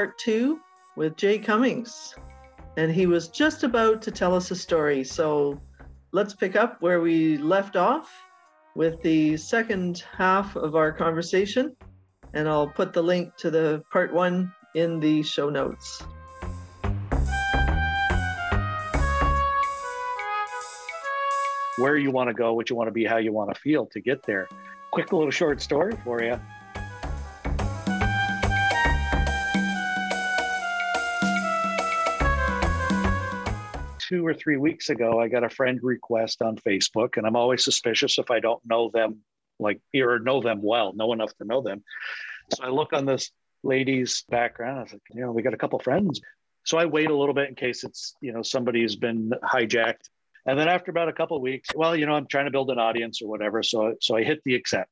part 2 with Jay Cummings. And he was just about to tell us a story. So let's pick up where we left off with the second half of our conversation. And I'll put the link to the part 1 in the show notes. Where you want to go, what you want to be, how you want to feel to get there. Quick little short story for you. Two or 3 weeks ago, I got a friend request on Facebook, and I'm always suspicious if I don't know them, or know them well, know enough to know them. So I look on this lady's background. I was like, we got a couple friends. So I wait a little bit in case it's, somebody's been hijacked. And then after about a couple of weeks, I'm trying to build an audience or whatever. So I hit the accept.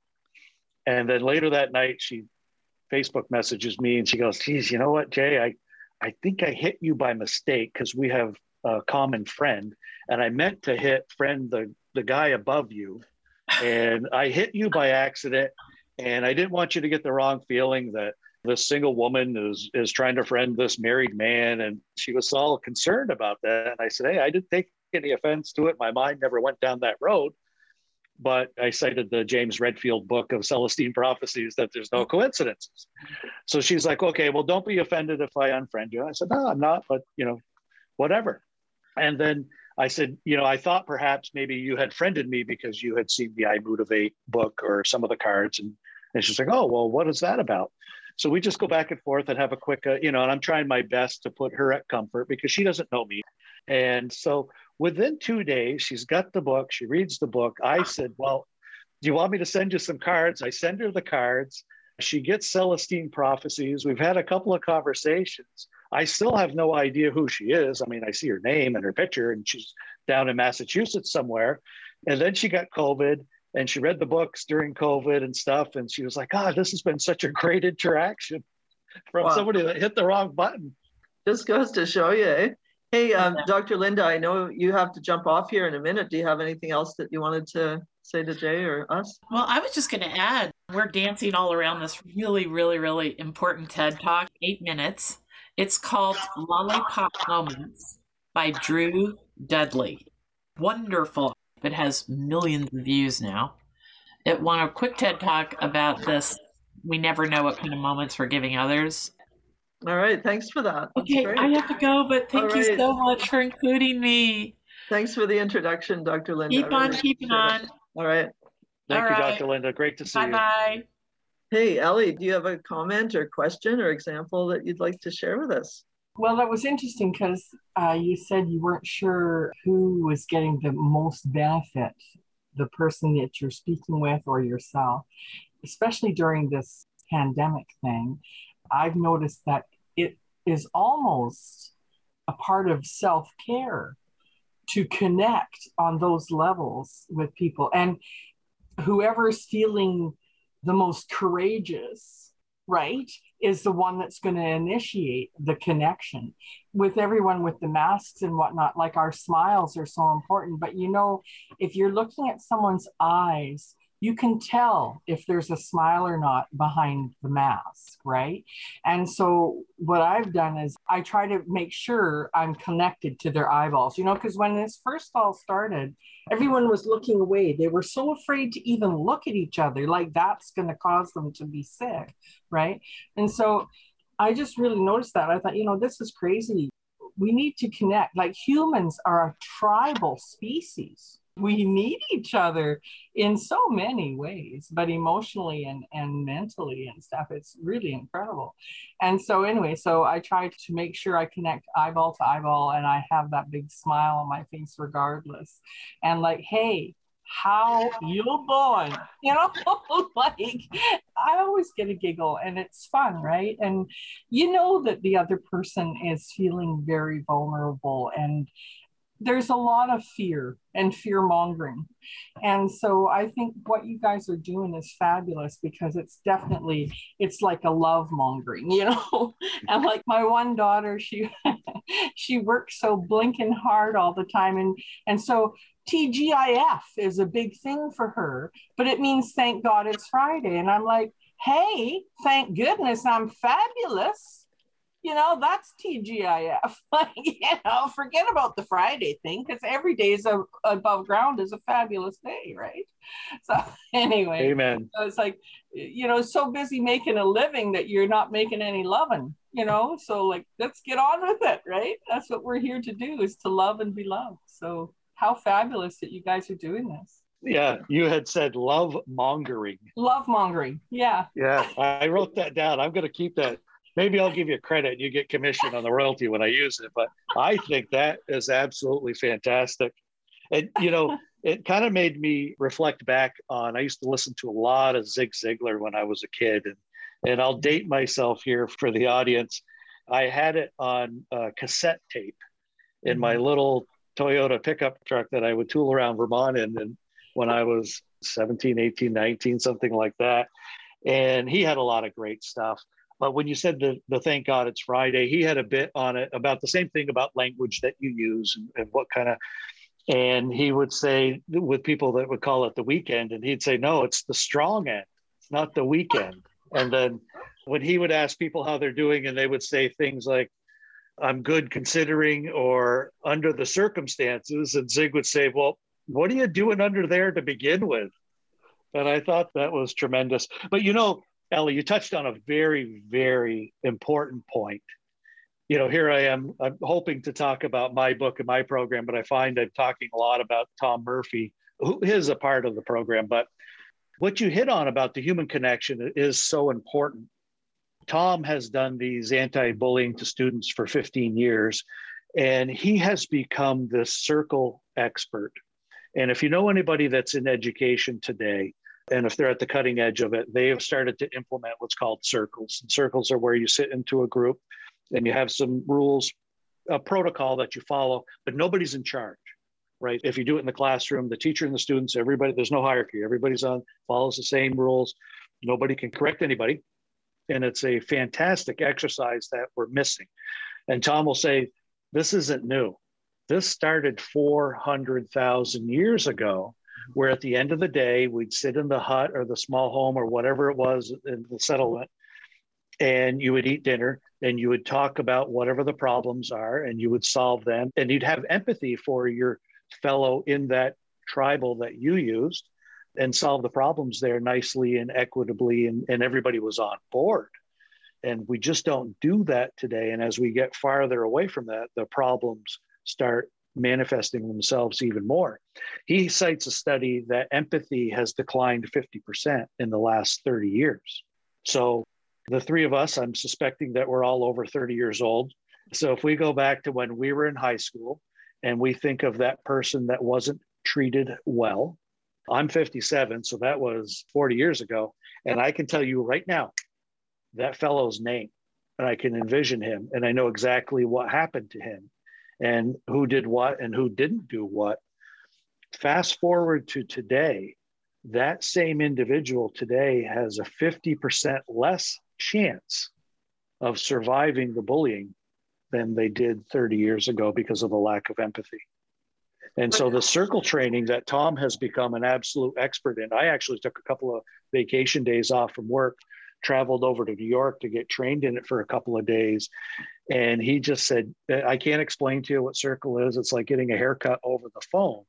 And then later that night, she Facebook messages me and she goes, geez, you know what, Jay, I think I hit you by mistake because we have a common friend. And I meant to hit friend the guy above you. And I hit you by accident. And I didn't want you to get the wrong feeling that this single woman is trying to friend this married man. And she was all concerned about that. And I said, hey, I didn't take any offense to it. My mind never went down that road. But I cited the James Redfield book of Celestine Prophecies that there's no coincidences. So she's like, okay, well, don't be offended if I unfriend you. I said, no, I'm not, but whatever. And then I said, I thought perhaps maybe you had friended me because you had seen the I Motivate book or some of the cards. And she's like, oh, well, what is that about? So we just go back and forth and have a quick, and I'm trying my best to put her at comfort because she doesn't know me. And so within 2 days, she's got the book. She reads the book. I said, well, do you want me to send you some cards? I send her the cards. She gets Celestine Prophecies. We've had a couple of conversations. I still have no idea who she is. I mean, I see her name and her picture, and she's down in Massachusetts somewhere. And then she got COVID, and she read the books during COVID and stuff. And she was like, God, this has been such a great interaction from somebody that hit the wrong button. Just goes to show you, eh? Hey, Dr. Linda, I know you have to jump off here in a minute. Do you have anything else that you wanted to say to Jay or us? Well, I was just going to add, we're dancing all around this really, really, really important TED Talk, 8 minutes. It's called Lollipop Moments by Drew Dudley. Wonderful. It has millions of views now. It won a quick TED Talk about this. We never know what kind of moments we're giving others. All right. Thanks for that. Okay, I have to go, but thank you so much for including me. Thanks for the introduction, Dr. Linda. Keep on keeping on. All right. Thank you, Dr. Linda. Great to see you. Bye-bye. Hey, Ellie, do you have a comment or question or example that you'd like to share with us? Well, that was interesting because you said you weren't sure who was getting the most benefit, the person that you're speaking with or yourself, especially during this pandemic thing. I've noticed that it is almost a part of self-care to connect on those levels with people. And whoever's feeling the most courageous, right, is the one that's going to initiate the connection with everyone with the masks and whatnot. Like, our smiles are so important, but if you're looking at someone's eyes, you can tell if there's a smile or not behind the mask, right? And so what I've done is I try to make sure I'm connected to their eyeballs, because when this first all started, everyone was looking away. They were so afraid to even look at each other, like that's going to cause them to be sick, right? And so I just really noticed that. I thought, this is crazy. We need to connect. Like, humans are a tribal species. We need each other in so many ways, but emotionally and mentally and stuff, it's really incredible. And so anyway, I try to make sure I connect eyeball to eyeball and I have that big smile on my face regardless. And like, hey, how you doing? Like, I always get a giggle and it's fun, right? And that the other person is feeling very vulnerable, and there's a lot of fear and fear mongering. And so I think what you guys are doing is fabulous because it's like a love mongering, and like my one daughter, she works so blinking hard all the time. And so TGIF is a big thing for her, but it means thank God it's Friday. And I'm like, hey, thank goodness I'm fabulous. that's TGIF. Forget about the Friday thing, because every day is above ground is a fabulous day, right? So anyway, Amen. so it's like, so busy making a living that you're not making any loving, so like, let's get on with it, right? That's what we're here to do, is to love and be loved. So how fabulous that you guys are doing this. Yeah, you had said love mongering. Love mongering. Yeah. Yeah, I wrote that down. I'm going to keep that. Maybe I'll give you credit and you get commission on the royalty when I use it. But I think that is absolutely fantastic. And, it kind of made me reflect back on, I used to listen to a lot of Zig Ziglar when I was a kid. And I'll date myself here for the audience. I had it on cassette tape in my little Toyota pickup truck that I would tool around Vermont in. And when I was 17, 18, 19, something like that. And he had a lot of great stuff. But when you said the Thank God It's Friday, he had a bit on it about the same thing about language that you use and what kind of, and he would say with people that would call it the weekend, and he'd say, no, it's the strong end. It's not the weekend. And then when he would ask people how they're doing, and they would say things like, I'm good considering, or under the circumstances. And Zig would say, well, what are you doing under there to begin with? And I thought that was tremendous. But Ellie, you touched on a very, very important point. Here I am, I'm hoping to talk about my book and my program, but I find I'm talking a lot about Tom Murphy, who is a part of the program. But what you hit on about the human connection is so important. Tom has done these anti-bullying to students for 15 years, and he has become this circle expert. And if you know anybody that's in education today, and if they're at the cutting edge of it, they have started to implement what's called circles. And circles are where you sit into a group and you have some rules, a protocol that you follow, but nobody's in charge, right? If you do it in the classroom, the teacher and the students, everybody, there's no hierarchy. Everybody's follows the same rules. Nobody can correct anybody. And it's a fantastic exercise that we're missing. And Tom will say, this isn't new. This started 400,000 years ago, where at the end of the day, we'd sit in the hut or the small home or whatever it was in the settlement, and you would eat dinner and you would talk about whatever the problems are and you would solve them. And you'd have empathy for your fellow in that tribal that you used and solve the problems there nicely and equitably. And everybody was on board. And we just don't do that today. And as we get farther away from that, the problems start manifesting themselves even more. He cites a study that empathy has declined 50% in the last 30 years. So the three of us, I'm suspecting that we're all over 30 years old. So if we go back to when we were in high school and we think of that person that wasn't treated well, I'm 57, so that was 40 years ago. And I can tell you right now, that fellow's name, and I can envision him, and I know exactly what happened to him and who did what and who didn't do what. Fast forward to today, that same individual today has a 50% less chance of surviving the bullying than they did 30 years ago because of the lack of empathy. And so the circle training that Tom has become an absolute expert in, I actually took a couple of vacation days off from work, traveled over to New York to get trained in it for a couple of days. And he just said, I can't explain to you what circle is. It's like getting a haircut over the phone.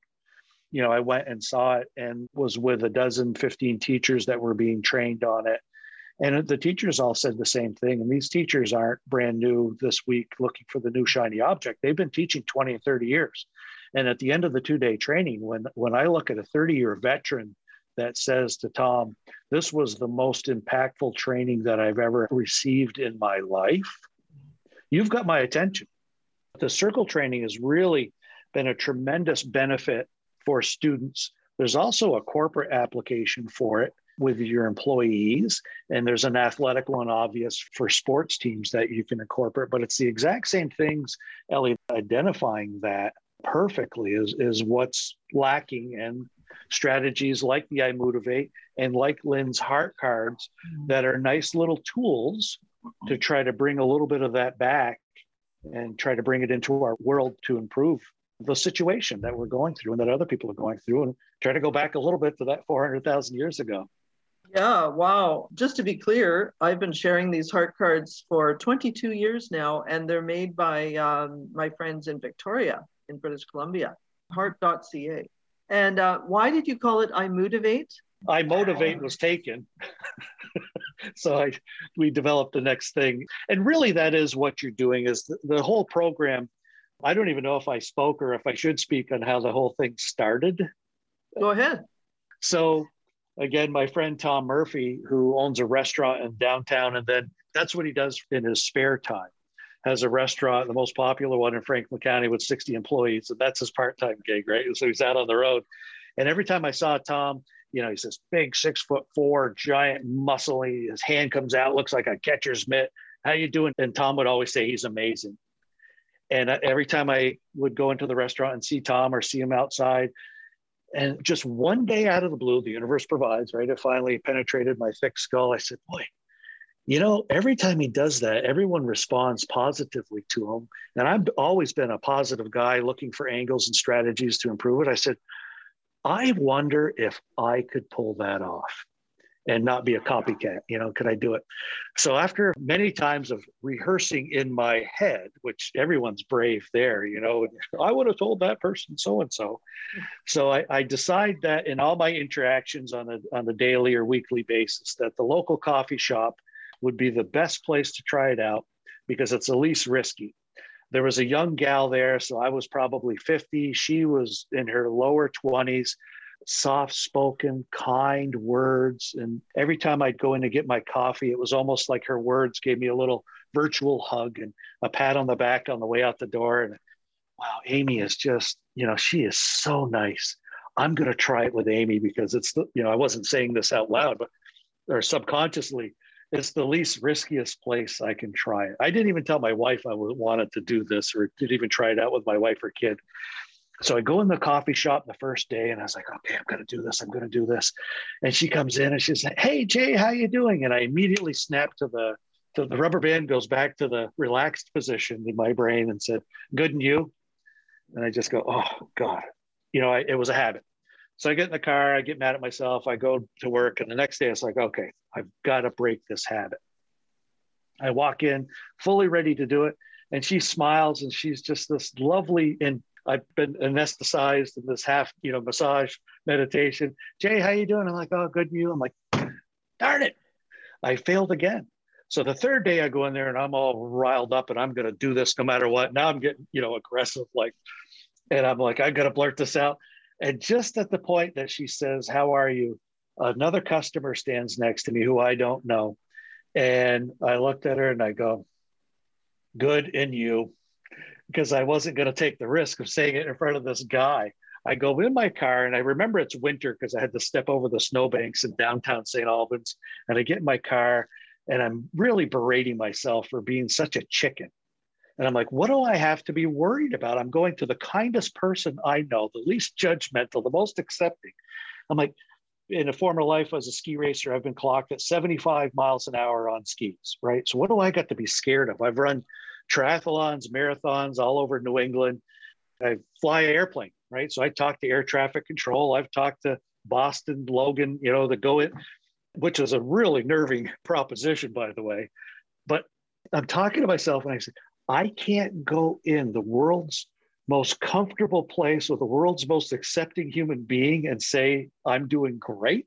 I went and saw it and was with 15 teachers that were being trained on it. And the teachers all said the same thing. And these teachers aren't brand new this week looking for the new shiny object. They've been teaching 20 and 30 years. And at the end of the 2-day training, when I look at a 30-year veteran that says to Tom, this was the most impactful training that I've ever received in my life, you've got my attention. The circle training has really been a tremendous benefit for students. There's also a corporate application for it with your employees, and there's an athletic one, obvious, for sports teams that you can incorporate, but it's the exact same things, Ellie, identifying that perfectly is what's lacking, and strategies like the iMotivate and like Lynn's heart cards that are nice little tools to try to bring a little bit of that back and try to bring it into our world to improve the situation that we're going through and that other people are going through, and try to go back a little bit to that 400,000 years ago. Yeah, wow. Just to be clear, I've been sharing these heart cards for 22 years now, and they're made by my friends in Victoria, in British Columbia, heart.ca. And why did you call it I Motivate? I Motivate was taken. So we developed the next thing. And really, that is what you're doing is the whole program. I don't even know if I spoke or if I should speak on how the whole thing started. Go ahead. So again, my friend Tom Murphy, who owns a restaurant in downtown, and then that's what he does in his spare time, has a restaurant, the most popular one in Franklin County with 60 employees. And that's his part-time gig, right? So he's out on the road. And every time I saw Tom, he's this big 6'4", giant, muscly, his hand comes out, looks like a catcher's mitt. How you doing? And Tom would always say he's amazing. And every time I would go into the restaurant and see Tom or see him outside, and just one day out of the blue, the universe provides, right? It finally penetrated my thick skull. I said, boy, every time he does that, everyone responds positively to him. And I've always been a positive guy looking for angles and strategies to improve it. I said, I wonder if I could pull that off and not be a copycat. Could I do it? So after many times of rehearsing in my head, which everyone's brave there, I would have told that person so-and-so. So I decide that in all my interactions on a daily or weekly basis, that the local coffee shop would be the best place to try it out because it's the least risky. There was a young gal there, so I was probably 50. She was in her lower 20s, soft-spoken, kind words. And every time I'd go in to get my coffee, it was almost like her words gave me a little virtual hug and a pat on the back on the way out the door. And wow, Amy is just, she is so nice. I'm going to try it with Amy because it's, I wasn't saying this out loud, or subconsciously, it's the least riskiest place I can try it. I didn't even tell my wife I wanted to do this or didn't even try it out with my wife or kid. So I go in the coffee shop the first day and I was like, okay, I'm going to do this. I'm going to do this. And she comes in and she's like, hey, Jay, how you doing? And I immediately snap to the rubber band goes back to the relaxed position in my brain and said, good, and you? And I just go, oh God, it was a habit. So I get in the car, I get mad at myself, I go to work, and the next day it's like, okay, I've got to break this habit. I walk in fully ready to do it, and she smiles, and she's just this lovely, and I've been anesthetized in this half, massage meditation. Jay, how you doing? I'm like, oh, good, and you? I'm like, darn it, I failed again. So the third day I go in there and I'm all riled up and I'm going to do this no matter what. Now I'm getting, aggressive, and I'm like, I got to blurt this out. And just at the point that she says, how are you? Another customer stands next to me who I don't know. And I looked at her and I go, good, and you? Because I wasn't going to take the risk of saying it in front of this guy. I go in my car and I remember it's winter because I had to step over the snowbanks in downtown St. Albans. And I get in my car and I'm really berating myself for being such a chicken. And I'm like, what do I have to be worried about? I'm going to the kindest person I know, the least judgmental, the most accepting. I'm like, in a former life as a ski racer, I've been clocked at 75 miles an hour on skis, right? So what do I got to be scared of? I've run triathlons, marathons all over New England. I fly an airplane, right? So I talk to air traffic control. I've talked to Boston, Logan, the go in, which is a really nerving proposition, by the way. But I'm talking to myself and I said, I can't go in the world's most comfortable place with the world's most accepting human being and say, I'm doing great.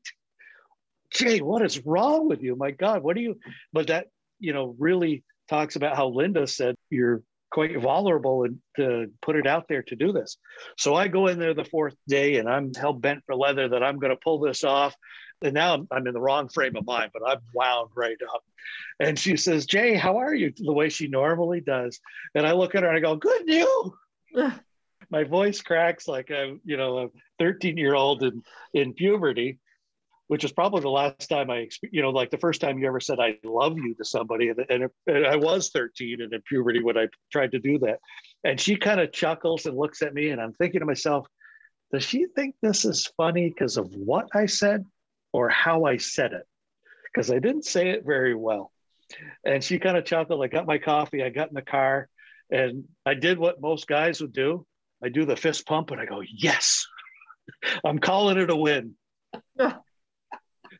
Jay, what is wrong with you? My God, what do you, but that, really talks about how Linda said you're quite vulnerable and to put it out there to do this. So I go in there the fourth day and I'm hell bent for leather that I'm going to pull this off. And now I'm in the wrong frame of mind, but I'm wound right up. And she says, Jay, how are you? The way she normally does. And I look at her and I go, good, you? My voice cracks like I'm, a 13-year-old in puberty, which is probably the last time like the first time you ever said, I love you to somebody. And I was 13 and in puberty when I tried to do that. And she kind of chuckles and looks at me and I'm thinking to myself, does she think this is funny because of what I said or how I said it? Because I didn't say it very well. And she kind of chuckled. I got my coffee. I got in the car and I did what most guys would do. I do the fist pump and I go, yes, I'm calling it a win.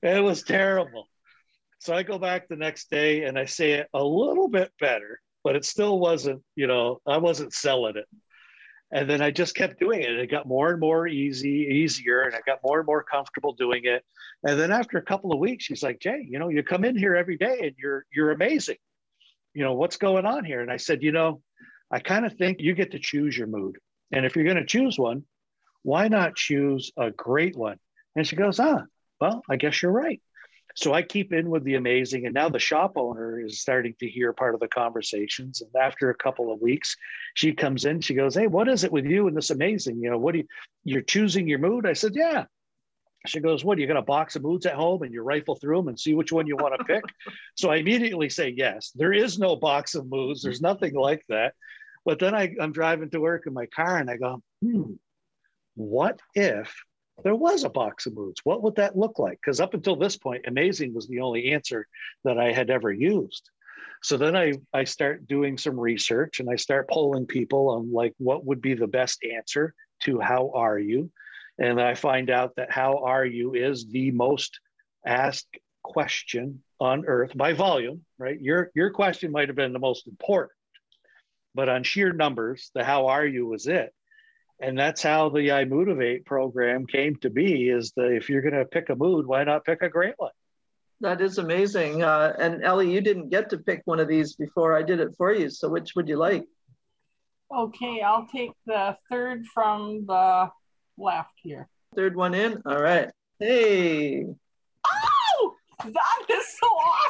It was terrible. So I go back the next day and I say it a little bit better, but it still wasn't, I wasn't selling it. And then I just kept doing it. It got more and more easier, and I got more and more comfortable doing it. And then after a couple of weeks, she's like, Jay, you come in here every day and you're amazing. What's going on here? And I said, I kind of think you get to choose your mood. And if you're going to choose one, why not choose a great one? And she goes, well, I guess you're right. So I keep in with the amazing. And now the shop owner is starting to hear part of the conversations. And after a couple of weeks, she comes in, she goes, hey, what is it with you and this amazing? You're choosing your mood? I said, yeah. She goes, what, you got a box of moods at home and you rifle through them and see which one you want to pick? So I immediately say, yes, there is no box of moods. There's nothing like that. But then I'm driving to work in my car and I go, what if there was a box of moods? What would that look like? Because up until this point, amazing was the only answer that I had ever used. So then I start doing some research and I start polling people on like, what would be the best answer to how are you? And I find out that how are you is the most asked question on earth by volume, right? Your question might have been the most important, but on sheer numbers, the how are you was it. And that's how the iMotivate program came to be, is that if you're going to pick a mood, why not pick a great one? That is amazing. And Ellie, you didn't get to pick one of these before I did it for you. So which would you like? Okay, I'll take the third from the left here. Third one in. All right. Hey. Oh, that is so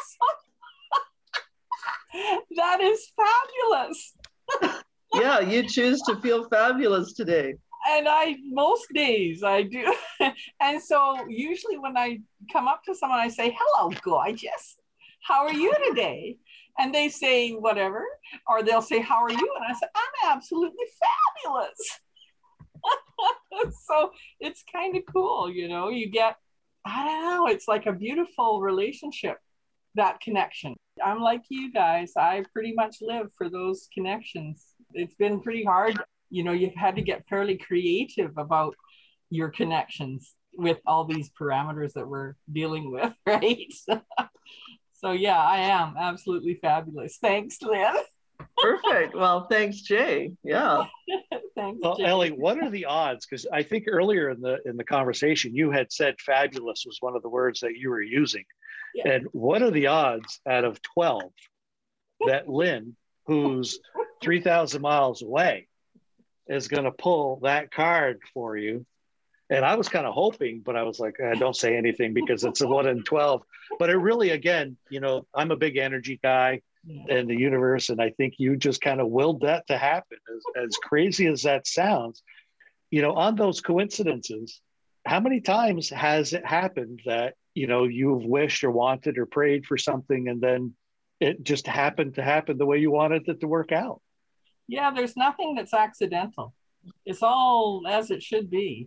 awesome. That is fabulous. Yeah, you choose to feel fabulous today. And most days I do. And so usually when I come up to someone, I say, hello, gorgeous. How are you today? And they say whatever, or they'll say, how are you? And I say, I'm absolutely fabulous. So it's kind of cool, you get, I don't know, it's like a beautiful relationship, that connection. I'm like you guys, I pretty much live for those connections. It's been pretty hard. You've had to get fairly creative about your connections with all these parameters that we're dealing with, right? So yeah, I am absolutely fabulous. Thanks, Lynn. Perfect. Well, thanks, Jay. Yeah. Thanks, well, Jay. Ellie, what are the odds? Because I think earlier in the conversation, you had said fabulous was one of the words that you were using. Yeah. And what are the odds out of 12 that Lynn, who's 3,000 miles away, is going to pull that card for you? And I was kind of hoping, but I was like, don't say anything because it's a 1 in 12. But it really, again, I'm a big energy guy in the universe. And I think you just kind of willed that to happen. As crazy as that sounds, on those coincidences, how many times has it happened that, you've wished or wanted or prayed for something and then it just happened to happen the way you wanted it to work out? Yeah, there's nothing that's accidental. It's all as it should be,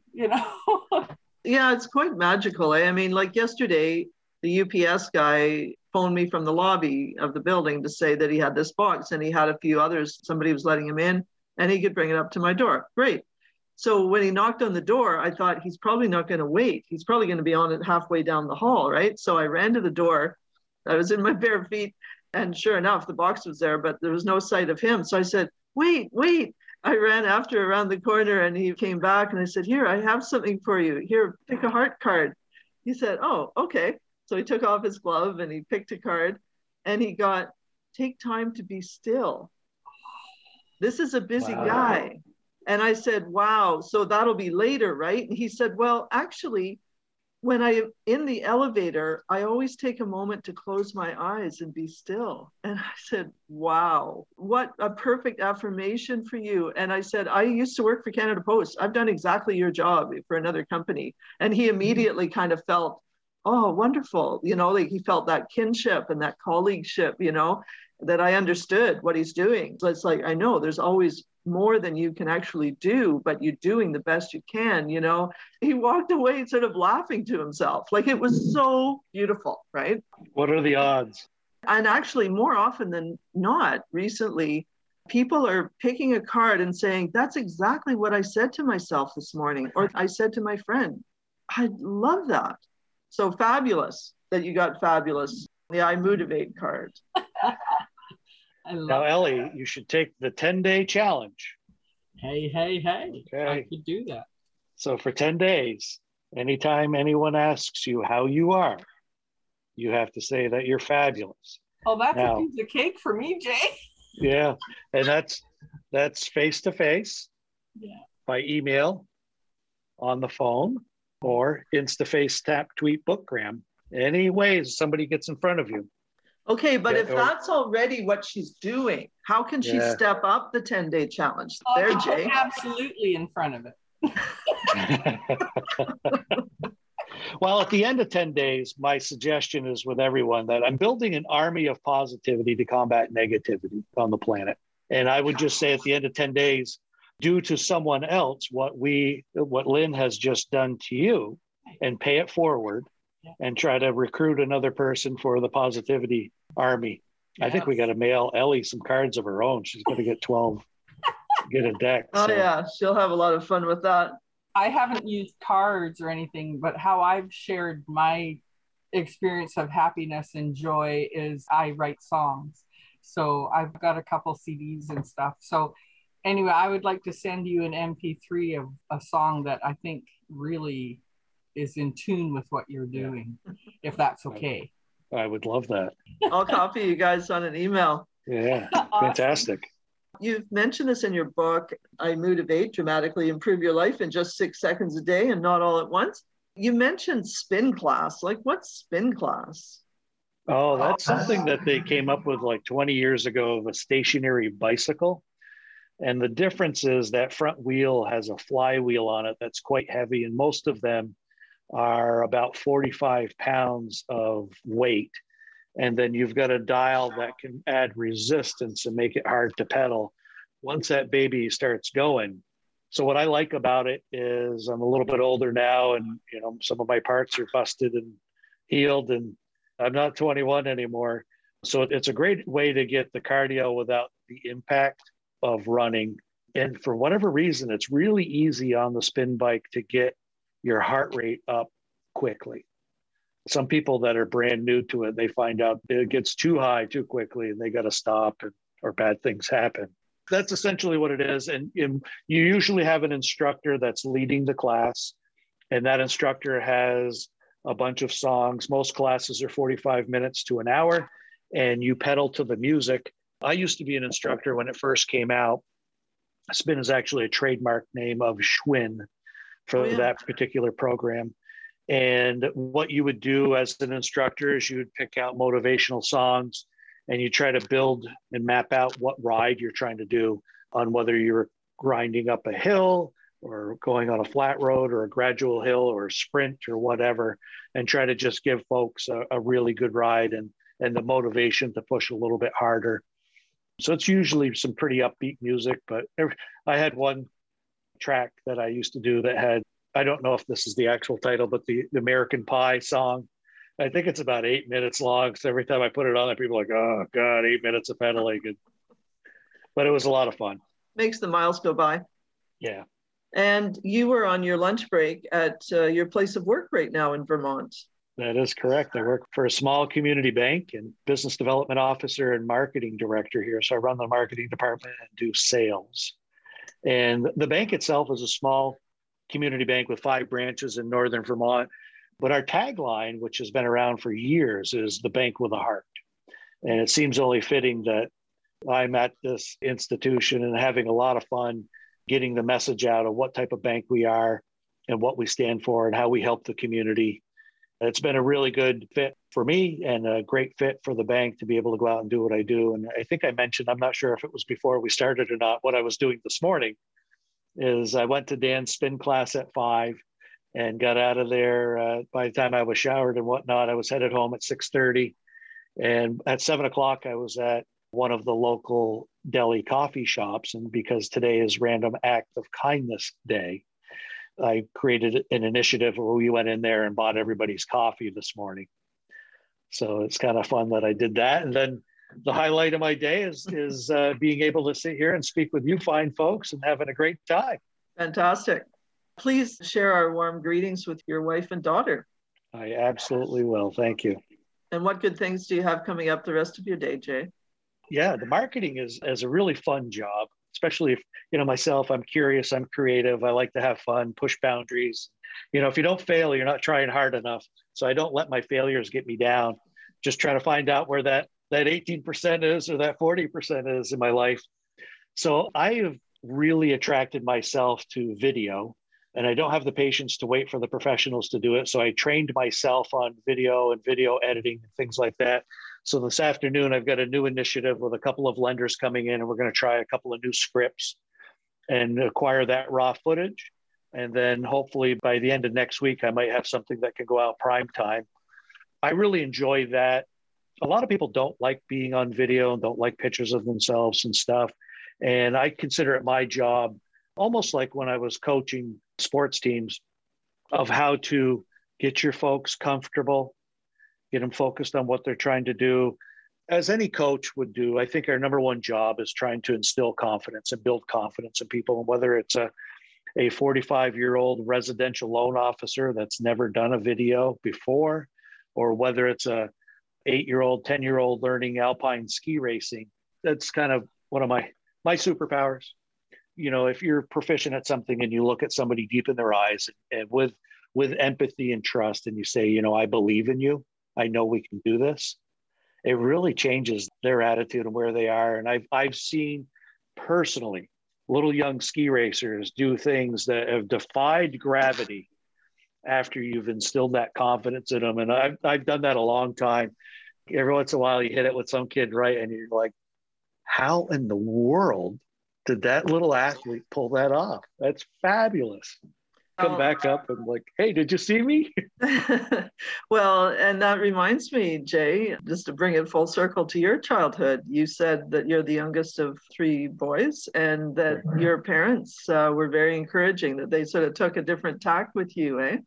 Yeah, it's quite magical. I mean, like yesterday, the UPS guy phoned me from the lobby of the building to say that he had this box and he had a few others. Somebody was letting him in and he could bring it up to my door. Great. So when he knocked on the door, I thought he's probably not going to wait. He's probably going to be on it halfway down the hall, right? So I ran to the door. I was in my bare feet. And sure enough, the box was there, but there was no sight of him. So I said, wait. I ran after around the corner and he came back and I said, here, I have something for you. Here, pick a heart card. He said, oh, okay. So he took off his glove and he picked a card and he got, take time to be still. This is a busy guy. And I said, wow, so that'll be later, right? And he said, well, actually, when I'm in the elevator, I always take a moment to close my eyes and be still. And I said, wow, what a perfect affirmation for you. And I said, I used to work for Canada Post. I've done exactly your job for another company. And he immediately kind of felt, oh, wonderful. Like he felt that kinship and that colleagueship, that I understood what he's doing. So it's like, I know there's always more than you can actually do, but you're doing the best you can. He walked away sort of laughing to himself. Like it was so beautiful, right? What are the odds? And actually, more often than not, recently, people are picking a card and saying, that's exactly what I said to myself this morning, or I said to my friend. I love that. So fabulous that you got fabulous, the iMotivate card. Now, Ellie, you should take the 10-day challenge. Hey. Okay. I could do that. So for 10 days, anytime anyone asks you how you are, you have to say that you're fabulous. Oh, that's now, a piece of cake for me, Jay. Yeah. And that's face-to-face, by email, on the phone, or Instaface, tap, tweet, bookgram. Any ways somebody gets in front of you. Okay, but if that's already what she's doing, how can she step up the 10-day challenge? There, Jay. Absolutely in front of it. Well, at the end of 10 days, my suggestion is with everyone that I'm building an army of positivity to combat negativity on the planet. And I would just say at the end of 10 days, do to someone else what Lynn has just done to you, and pay it forward, and try to recruit another person for the positivity army. Yes. I think we got to mail Ellie some cards of her own. She's going to get 12, get a deck. Oh, yeah. She'll have a lot of fun with that. I haven't used cards or anything, but how I've shared my experience of happiness and joy is I write songs. So I've got a couple CDs and stuff. So anyway, I would like to send you an MP3 of a song that I think really is in tune with what you're doing, if that's okay. I would love that. I'll copy you guys on an email. Yeah, awesome. Fantastic. You've mentioned this in your book, iMotivate, dramatically improve your life in just 6 seconds a day and not all at once. You mentioned spin class. Like, what's spin class? Oh, that's something that they came up with like 20 years ago of a stationary bicycle. And the difference is that front wheel has a flywheel on it that's quite heavy, and most of them are about 45 pounds of weight. And then you've got a dial that can add resistance and make it hard to pedal once that baby starts going. So what I like about it is I'm a little bit older now, and some of my parts are busted and healed, and I'm not 21 anymore. So it's a great way to get the cardio without the impact of running. And for whatever reason, it's really easy on the spin bike to get your heart rate up quickly. Some people that are brand new to it, they find out it gets too high too quickly and they got to stop, or bad things happen. That's essentially what it is. And you usually have an instructor that's leading the class, and that instructor has a bunch of songs. Most classes are 45 minutes to an hour, and you pedal to the music. I used to be an instructor when it first came out. Spin is actually a trademark name of Schwinn for that particular program. And what you would do as an instructor is you would pick out motivational songs, and you try to build and map out what ride you're trying to do, on whether you're grinding up a hill or going on a flat road or a gradual hill or a sprint or whatever, and try to just give folks a really good ride and the motivation to push a little bit harder. So it's usually some pretty upbeat music, but I had one track that I used to do that had, I don't know if this is the actual title, but the American Pie song. I think it's about 8 minutes long. So every time I put it on there, people are like, oh God, 8 minutes of pedaling. But it was a lot of fun. Makes the miles go by. Yeah. And you were on your lunch break at your place of work right now in Vermont. That is correct. I work for a small community bank and business development officer and marketing director here. So I run the marketing department and do sales. And the bank itself is a small community bank with 5 branches in northern Vermont. But our tagline, which has been around for years, is the bank with a heart. And it seems only fitting that I'm at this institution and having a lot of fun getting the message out of what type of bank we are and what we stand for and how we help the community. It's been a really good fit for me and a great fit for the bank to be able to go out and do what I do. And I think I mentioned, I'm not sure if it was before we started or not, what I was doing this morning is I went to Dan's spin class at 5 and got out of there. By the time I was showered and whatnot, I was headed home at 6:30. And at 7 o'clock, I was at one of the local deli coffee shops. And because today is Random Act of Kindness Day, I created an initiative where we went in there and bought everybody's coffee this morning. So it's kind of fun that I did that. And then the highlight of my day is being able to sit here and speak with you fine folks and having a great time. Fantastic. Please share our warm greetings with your wife and daughter. I absolutely will. Thank you. And what good things do you have coming up the rest of your day, Jay? Yeah, the marketing is a really fun job, especially if, myself, I'm curious, I'm creative, I like to have fun, push boundaries. If you don't fail, you're not trying hard enough. So I don't let my failures get me down. Just trying to find out where that 18% is or that 40% is in my life. So I have really attracted myself to video, and I don't have the patience to wait for the professionals to do it. So I trained myself on video and video editing and things like that. So this afternoon, I've got a new initiative with a couple of lenders coming in, and we're going to try a couple of new scripts and acquire that raw footage. And then hopefully by the end of next week, I might have something that can go out prime time. I really enjoy that. A lot of people don't like being on video and don't like pictures of themselves and stuff. And I consider it my job, almost like when I was coaching sports teams, of how to get your folks comfortable, get them focused on what they're trying to do. As any coach would do, I think our number one job is trying to instill confidence and build confidence in people. And whether it's a 45-year-old residential loan officer that's never done a video before, or whether it's a 8-year-old, 10-year-old learning alpine ski racing, that's kind of one of my superpowers. If you're proficient at something and you look at somebody deep in their eyes and with empathy and trust, and you say, I believe in you, I know we can do this, it really changes their attitude and where they are. And I've seen personally little young ski racers do things that have defied gravity after you've instilled that confidence in them. And I've done that a long time. Every once in a while you hit it with some kid, right? And you're like, how in the world did that little athlete pull that off? That's fabulous. Come back up and like, hey, did you see me? Well, and that reminds me, Jay, just to bring it full circle to your childhood, you said that you're the youngest of 3 boys and that your parents were very encouraging, that they sort of took a different tack with you, eh?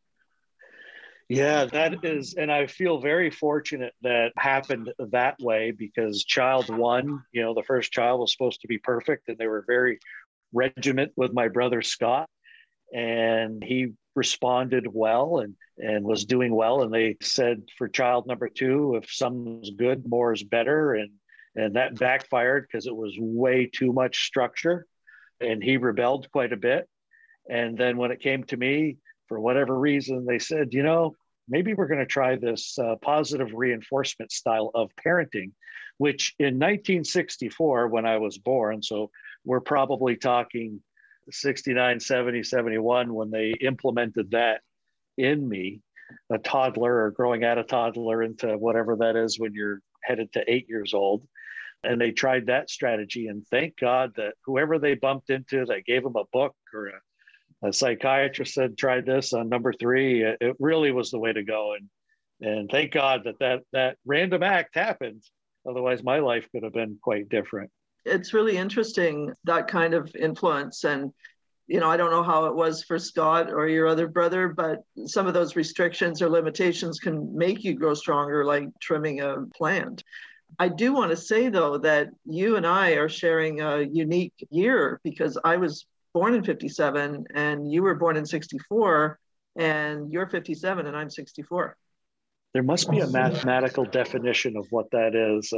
Yeah, that is, and I feel very fortunate that happened that way, because child one, the first child was supposed to be perfect, and they were very regiment with my brother Scott, and he responded well and was doing well. And they said for child number 2, if something's good, more is better. And that backfired because it was way too much structure, and he rebelled quite a bit. And then when it came to me, for whatever reason, they said, maybe we're going to try this positive reinforcement style of parenting, which in 1964, when I was born, so we're probably talking 69, 70, 71, when they implemented that in me, a toddler or growing out a toddler into whatever that is when you're headed to 8 years old. And they tried that strategy. And thank God that whoever they bumped into that gave them a book, or a psychiatrist said, try this on number 3, it really was the way to go. And thank God that random act happened. Otherwise, my life could have been quite different. It's really interesting, that kind of influence. And, I don't know how it was for Scott or your other brother, but some of those restrictions or limitations can make you grow stronger, like trimming a plant. I do want to say, though, that you and I are sharing a unique year, because I was born in 57 and you were born in 64, and you're 57 and I'm 64. There must be a mathematical definition of what that is.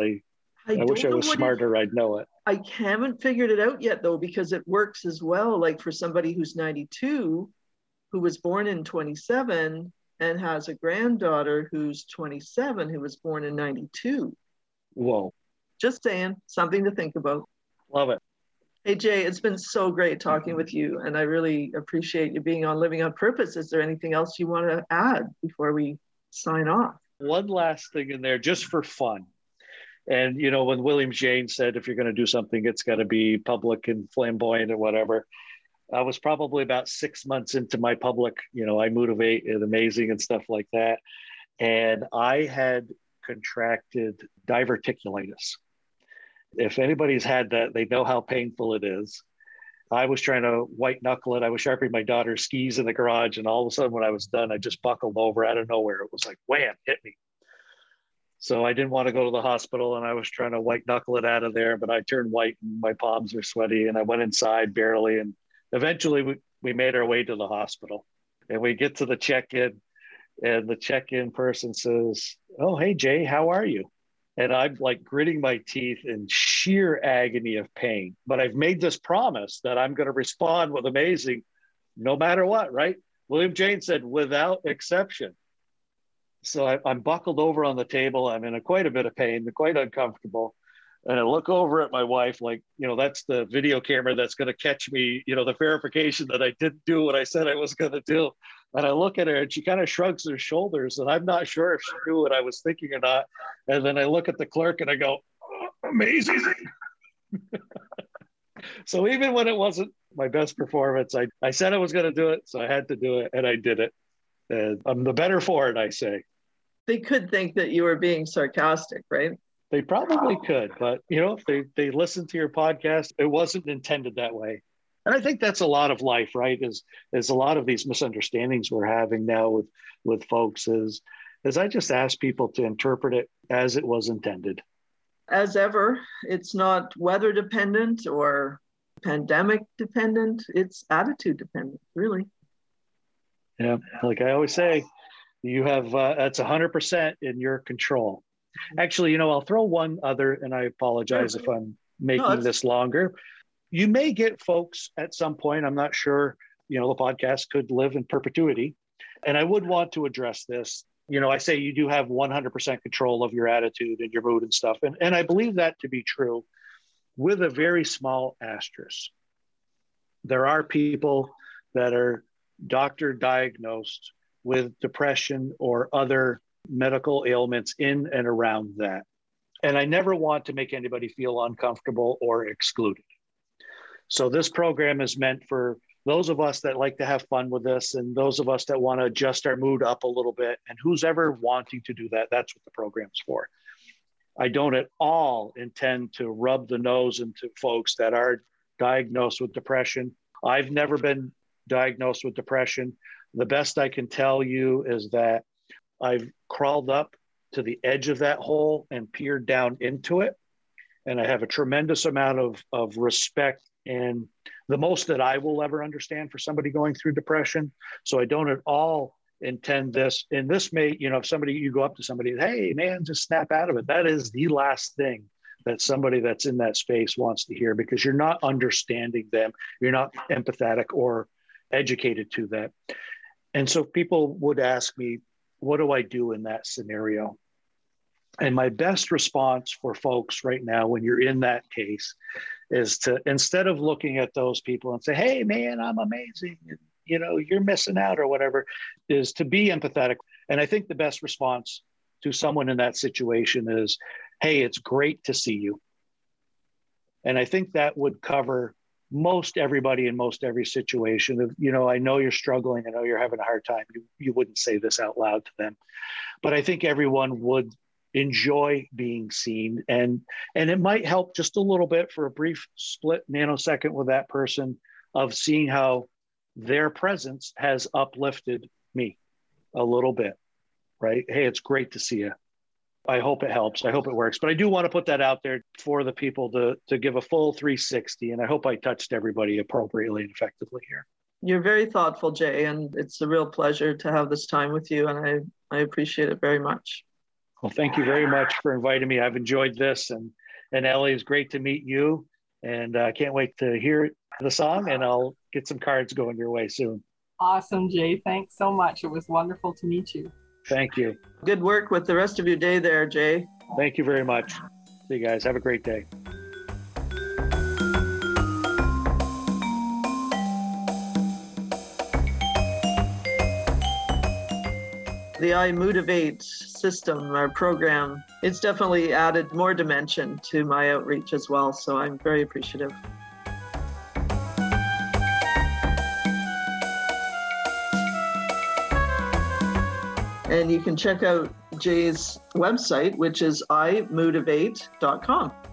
I wish I was smarter, I'd know it. I haven't figured it out yet, though, because it works as well. Like for somebody who's 92, who was born in 27 and has a granddaughter who's 27, who was born in 92. Whoa. Just saying, something to think about. Love it. Hey, Jay, it's been so great talking with you, and I really appreciate you being on Living on Purpose. Is there anything else you want to add before we sign off? One last thing in there, just for fun. And, when William James said, if you're going to do something, it's got to be public and flamboyant or whatever. I was probably about 6 months into my public, I motivate and amazing and stuff like that. And I had contracted diverticulitis. If anybody's had that, they know how painful it is. I was trying to white knuckle it. I was sharpening my daughter's skis in the garage. And all of a sudden, when I was done, I just buckled over out of nowhere. It was like, wham, hit me. So I didn't want to go to the hospital, and I was trying to white knuckle it out of there, but I turned white and my palms were sweaty, and I went inside barely. And eventually we made our way to the hospital, and we get to the check-in, And the check-in person says, "Oh, hey, Jay, how are you?" And I'm like gritting my teeth in sheer agony of pain. But I've made this promise that I'm going to respond with amazing no matter what, right? William James said, without exception. So I'm buckled over on the table. I'm in quite a bit of pain, quite uncomfortable. And I look over at my wife, like, that's the video camera that's going to catch me, the verification that I didn't do what I said I was going to do. And I look at her and she kind of shrugs her shoulders. And I'm not sure if she knew what I was thinking or not. And then I look at the clerk and I go, "Oh, amazing." So even when it wasn't my best performance, I said I was going to do it. So I had to do it and I did it. And I'm the better for it, I say. They could think that you were being sarcastic, right? They probably could, but if they listen to your podcast, it wasn't intended that way. And I think that's a lot of life, right? Is a lot of these misunderstandings we're having now with folks is I just ask people to interpret it as it was intended. As ever, it's not weather dependent or pandemic dependent. It's attitude dependent, really. Yeah, like I always say, you have that's 100% in your control. Actually, I'll throw one other, and I apologize if I'm making this longer. You may get folks at some point, I'm not sure, the podcast could live in perpetuity. And I would want to address this. I say you do have 100% control of your attitude and your mood and stuff. And I believe that to be true with a very small asterisk. There are people that are doctor diagnosed with depression or other medical ailments in and around that. And I never want to make anybody feel uncomfortable or excluded. So this program is meant for those of us that like to have fun with this and those of us that want to adjust our mood up a little bit. And who's ever wanting to do that, that's what the program's for. I don't at all intend to rub the nose into folks that are diagnosed with depression. I've never been diagnosed with depression. The best I can tell you is that I've crawled up to the edge of that hole and peered down into it. And I have a tremendous amount of respect and the most that I will ever understand for somebody going through depression. So I don't at all intend this. And this may, if you go up to somebody, "Hey man, just snap out of it." That is the last thing that somebody that's in that space wants to hear, because you're not understanding them. You're not empathetic or educated to that. And so people would ask me, what do I do in that scenario? And my best response for folks right now, when you're in that case, is to, instead of looking at those people and say, "Hey man, I'm amazing, and, you're missing out," or whatever, is to be empathetic. And I think the best response to someone in that situation is, "Hey, it's great to see you." And I think that would cover most everybody in most every situation. Of, I know you're struggling. I know you're having a hard time. You wouldn't say this out loud to them, but I think everyone would enjoy being seen. And it might help just a little bit for a brief split nanosecond with that person of seeing how their presence has uplifted me a little bit, right? Hey, it's great to see you. I hope it helps. I hope it works. But I do want to put that out there for the people to give a full 360. And I hope I touched everybody appropriately and effectively here. You're very thoughtful, Jay, and it's a real pleasure to have this time with you. And I appreciate it very much. Well, thank you very much for inviting me. I've enjoyed this. And Ellie, it's great to meet you. And I can't wait to hear the song, and I'll get some cards going your way soon. Awesome, Jay. Thanks so much. It was wonderful to meet you. Thank you. Good work with the rest of your day there, Jay. Thank you very much. See you guys. Have a great day. The iMotivate system, our program, it's definitely added more dimension to my outreach as well. So I'm very appreciative. And you can check out Jay's website, which is iMotivate.com.